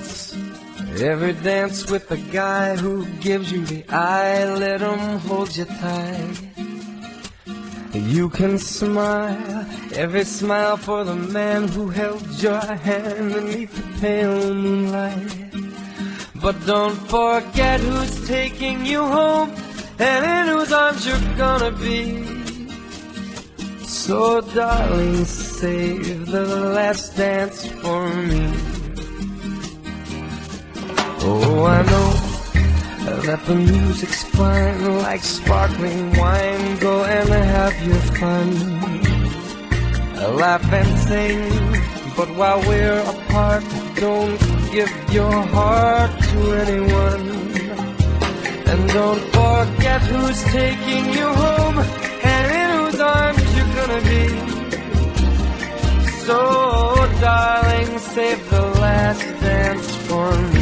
dance, every dance with the guy who gives you the eye. Let him hold you tight. You can smile, every smile for the man who held your hand beneath the pale moonlight. But don't forget who's taking you home and in whose arms you're gonna be. So darling, save the last dance for me. Oh, I know that the music's fine, like sparkling wine. Go and have your fun, laugh and sing. But while we're apart, don't give your heart to anyone. And don't forget who's taking you home and in whose arms you're gonna be. So darling, save the last dance for me.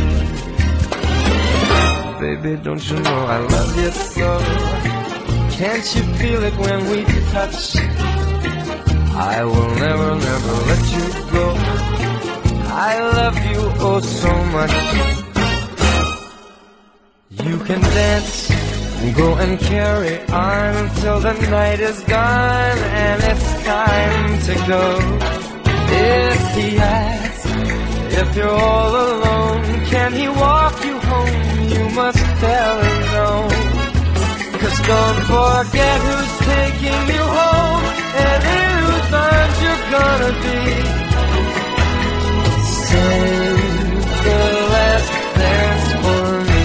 Baby, don't you know I love you so? Can't you feel it when we touch? I will never, never let you go. I love you oh so much. You can dance, go and carry on till the night is gone and it's time to go. If he asks if you're all alone, can he walk you home? You must tell him no. 'Cause don't forget who's taking you home and in whose arms you're gonna be. Save the last dance for me.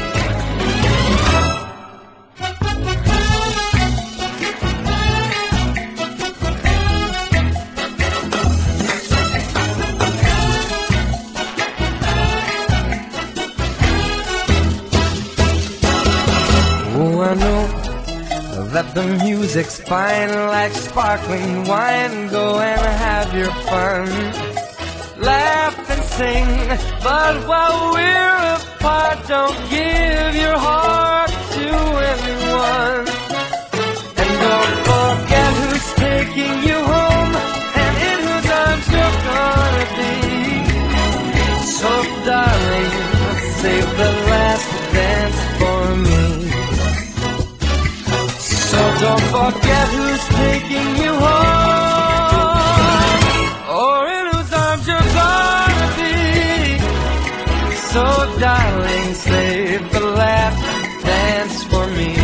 Oh, I know that the music's fine, like sparkling wine. Go and have your fun, laugh and sing. But while we're apart, don't give your heart to anyone. And don't forget who's taking you home and in whose arms you're gonna be. So darling, save the last dance for me. So don't forget who's taking you home or in whose arms you're gonna be. So darling, save the last dance for me.